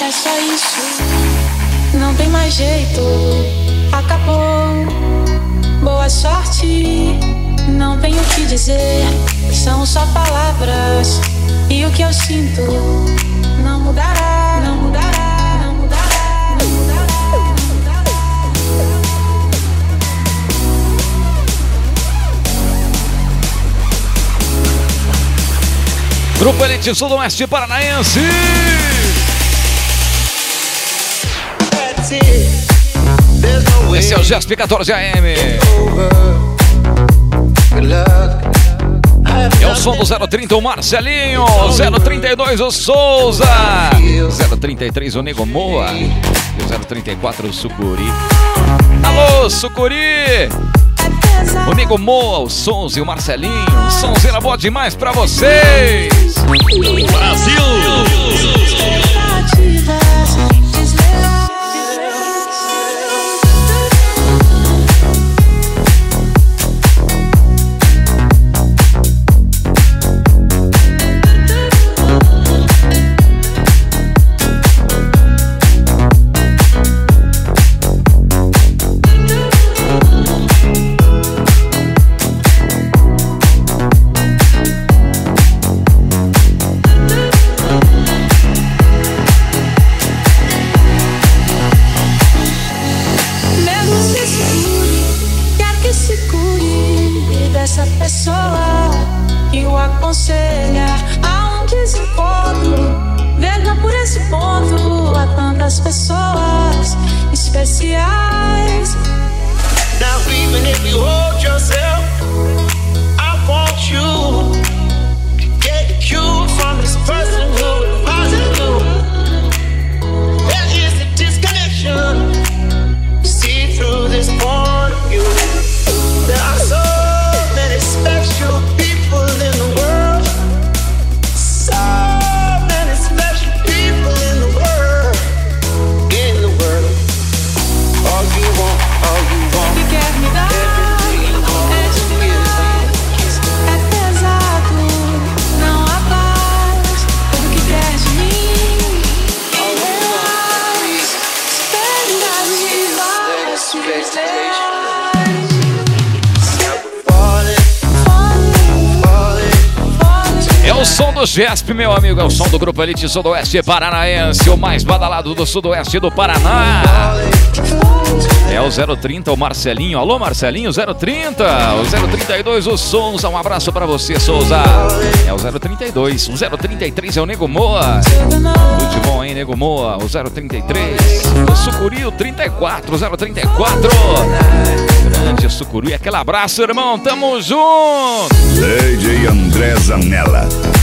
É só isso, não tem mais jeito. Acabou, boa sorte. Não tenho o que dizer, são só palavras. E o que eu sinto não mudará, não mudará, não mudará, não mudará, não mudará. Grupo Elite Sudoeste Paranaense. Esse é o GESP 14 AM. É o som do 030, o Marcelinho. 032, o Souza. 033, o Nego Moa. E o 034, o Sucuri. Alô, Sucuri! O Nego Moa, o Souza e o Marcelinho. Sonzeira boa demais pra vocês. Brasil! Pessoas especiais. Now even if you hold yourself, I want you to get the cue from this person who is positive. There is a disconnection. See through this point of view. There are so many special people in the world. So many special people in the world. All you want, que quer me dar é demais, é pesado, não há paz. Tudo que quer de mim é expectativas. É o som do GESP, meu amigo. É o som do Grupo Elite Sudoeste Paranaense, o mais badalado do Sudoeste do Paraná. É o 030, o Marcelinho. Alô, Marcelinho, 030. O 032, o Souza. Um abraço pra você, Souza. É o 032. O 033 é o Nego Moa. Tudo de bom, hein, Nego Moa? O 033. O Sucuri, o 34. O 034. Grande Sucuri. Aquele abraço, irmão. Tamo junto. DJ André Zanella.